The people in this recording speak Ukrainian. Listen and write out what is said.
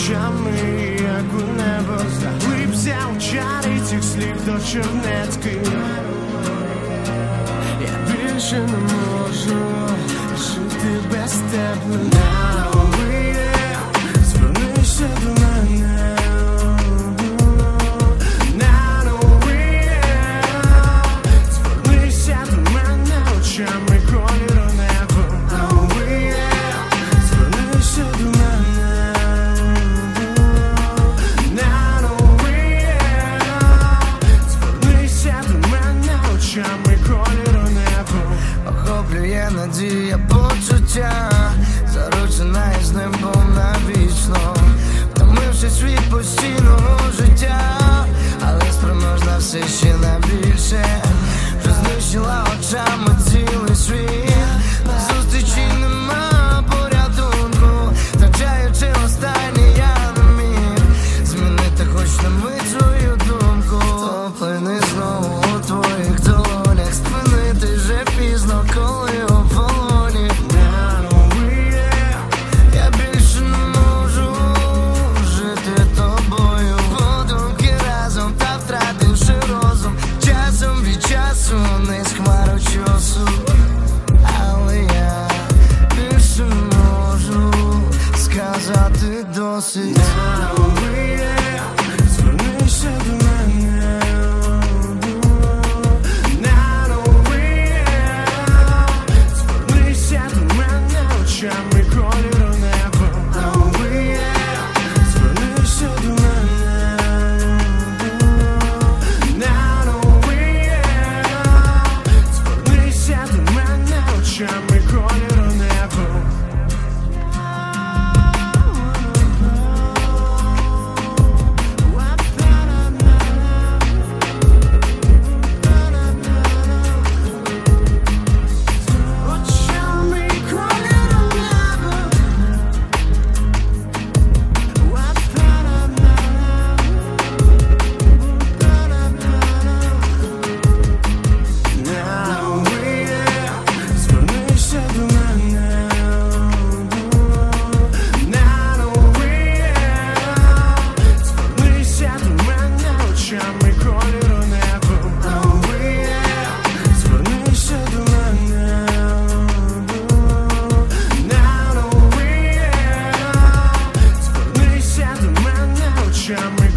очами, як у небо заглибся у чарі цих слів до чернецьких. Я більше не можу жити без тебе. Звернися до мене. Звернися до мене очами кольору неба. Звернися до мене. Звернися до мене очами кольору неба. Охоплює надія почуття, заручена із небом навічно, втомившись від постійного життя, але спроможна все ще на більше. Вже знищила очами цілий світ, на зустрічі нема порятунку, втрачаючи останнє я не міг змінити хоч на мить свою думку. Плини знову у твоїх долонях, спинити вже пізно, коли у полоні. Я більше не можу жити тобою, подумки разом та втративши розум, часом від часу не з хмару часу. Але я більше не можу сказати досить. Звернися до мене. Звернися до мене очами кольору неба. Звернися до мене. Звернися до мене очами кольору неба. Звернися до мене. Звернися до мене очами кольору неба. Звернися до мене. Звернися до мене очами